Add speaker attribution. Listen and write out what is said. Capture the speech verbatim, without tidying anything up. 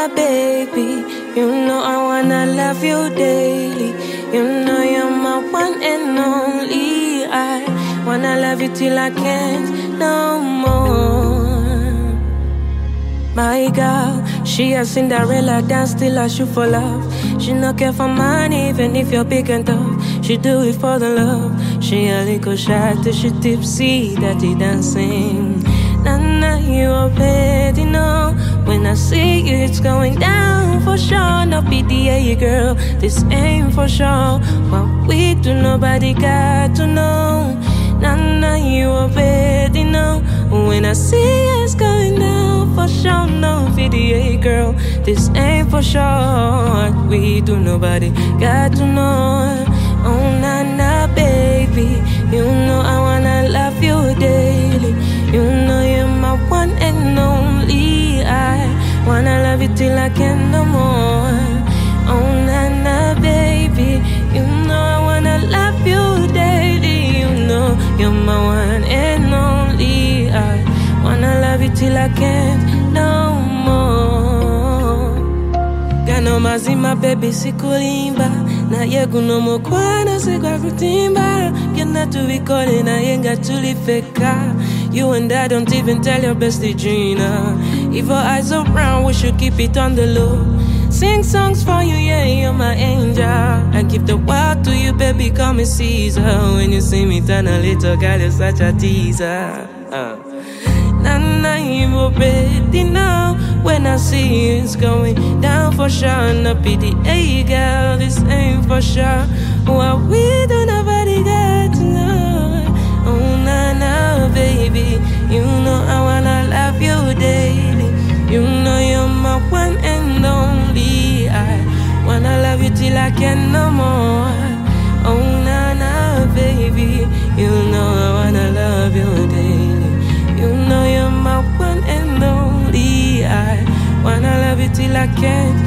Speaker 1: na baby. You know I wanna love you daily. You know you're my one and only. I wanna love you till I can't no more. My girl, she a Cinderella dance till I shoot for love. She no care for money even if you're big and tough. She do it for the love. She a little shy till she tipsy, dirty dancing. Nana, you already know. When I see you, it's going down for sure. No P D A, girl, this ain't for sure. What we do, nobody got to know. Nana, you already know. When I see you, it's going down for sure. No P D A, girl, this ain't for sure. What we do, nobody got to know. Oh, Nana, baby, you know I wanna love you daily. You know you're my one and only. I wanna love you till I can't no more. Oh, Nana, baby, you know I wanna love you daily. You know you're my one and only. I wanna love you till I can't no more. Gano mazima baby sikulimba. Na yegu no mo kwana sigwa kutimba. Gena tuvikole na yenga tulifeka. You and I don't even tell your bestie Gina. If our eyes are round, we should keep it on the low. Sing songs for you, yeah, you're my angel. I give the world to you, baby, call me Caesar. When you see me turn a little girl, you're such a teaser. uh. Nana, you already know. When I see you, it's going down for sure. No P D A, girl, this ain't for sure. What we do, nobody got to know. Oh, Nana, baby, you know I wanna love you daily. You know you're my one and only. I wanna love you till I can't no more. Oh, Nana, baby, you know I wanna love you daily. You know you're my one and only. I wanna love you till I can't